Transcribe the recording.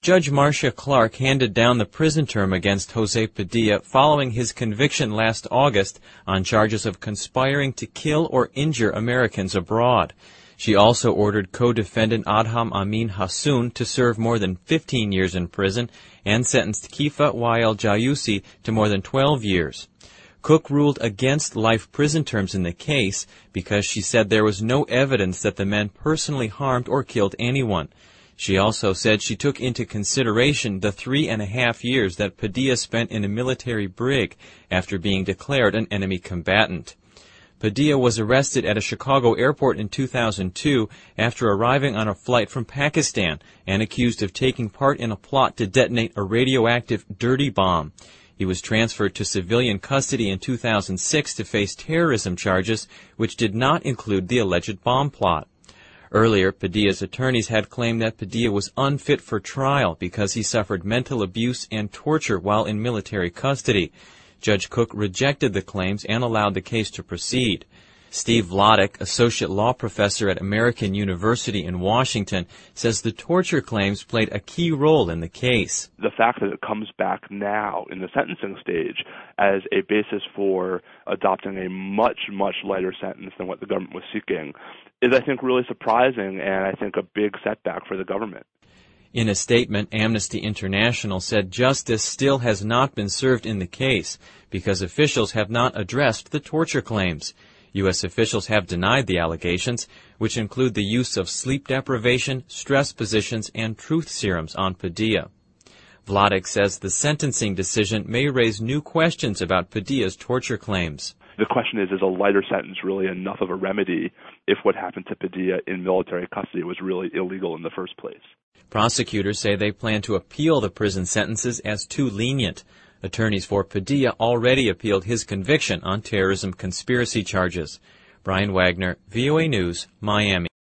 Judge Marcia Clark handed down the prison term against Jose Padilla following his conviction last August on charges of conspiring to kill or injure Americans abroad. She also ordered co-defendant Adham Amin Hassoun to serve more than 15 years in prison and sentenced Kifa Wael Jayusi to more than 12 years. Cook ruled against life prison terms in the case because she said there was no evidence that the men personally harmed or killed anyone. She also said she took into consideration the 3.5 years that Padilla spent in a military brig after being declared an enemy combatant. Padilla was arrested at a Chicago airport in 2002 after arriving on a flight from Pakistan and accused of taking part in a plot to detonate a radioactive dirty bomb. He was transferred to civilian custody in 2006 to face terrorism charges, which did not include the alleged bomb plot. Earlier, Padilla's attorneys had claimed that Padilla was unfit for trial because he suffered mental abuse and torture while in military custody. Judge Cook rejected the claims and allowed the case to proceed. Steve Vladeck, associate law professor at American University in Washington, says the torture claims played a key role in the case. The fact that it comes back now in the sentencing stage as a basis for adopting a much, much lighter sentence than what the government was seeking is, I think, really surprising and I think a big setback for the government. In a statement, Amnesty International said justice still has not been served in the case because officials have not addressed the torture claims. U.S. officials have denied the allegations, which include the use of sleep deprivation, stress positions, and truth serums on Padilla. Vladeck says the sentencing decision may raise new questions about Padilla's torture claims. The question is a lighter sentence really enough of a remedy if what happened to Padilla in military custody was really illegal in the first place? Prosecutors say they plan to appeal the prison sentences as too lenient. Attorneys for Padilla already appealed his conviction on terrorism conspiracy charges. Brian Wagner, VOA News, Miami.